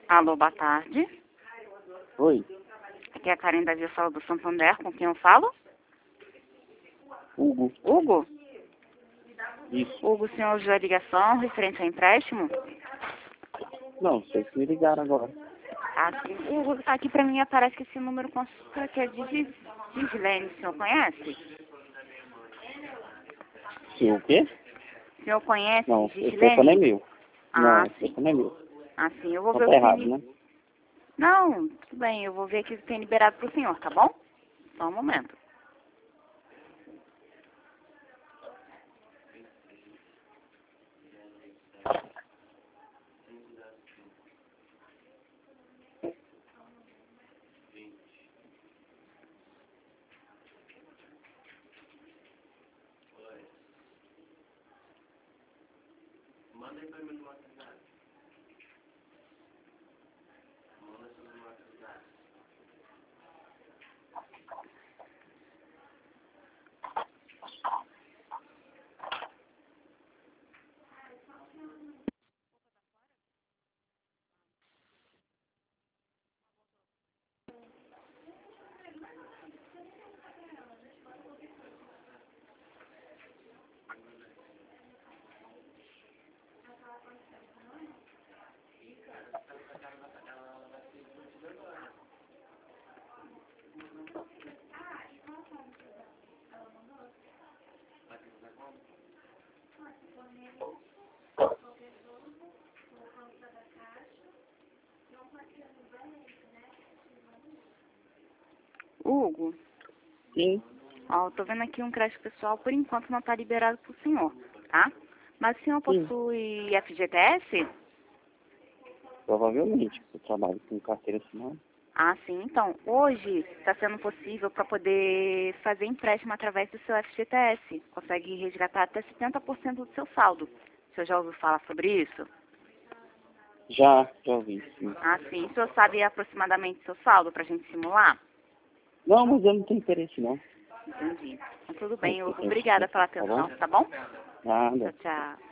Alô, boa tarde. Oi, Aqui é a Karen da Via Sala do Santander, com quem eu falo? Hugo. Hugo? Isso. Hugo, senhor ouviu a ligação referente ao empréstimo? Não, vocês me ligaram agora. Ah, sim. Hugo, aqui pra mim aparece que esse número consta que é de Gislene. O senhor conhece? Sim, o quê? O senhor conhece Não, esse telefone é Gislene? meu. Não, Ah, esse sim. telefone é meu. Ah, sim. Eu vou Então ver tá o que errado, tem... né? Não, tudo bem. Eu vou ver aqui o que tem liberado pro senhor, tá bom? Só um momento. Hugo, Sim, ó, eu tô vendo aqui um crédito pessoal, por enquanto não tá liberado pro senhor, tá? Mas o senhor sim. possui FGTS? Provavelmente. Eu trabalho com carteira assinada. Ah, sim. Então, hoje está sendo possível para poder fazer empréstimo através do seu FGTS. Consegue resgatar até 70% do seu saldo. O senhor já ouviu falar sobre isso? Já ouvi, sim. Ah, sim. O senhor sabe aproximadamente o seu saldo para a gente simular? Não, mas eu não tenho interesse, não. Entendi. Então, tudo Eu bem. tenho Obrigada interesse, pela tá bom? atenção, tá bom? Nada. Tchau, tchau.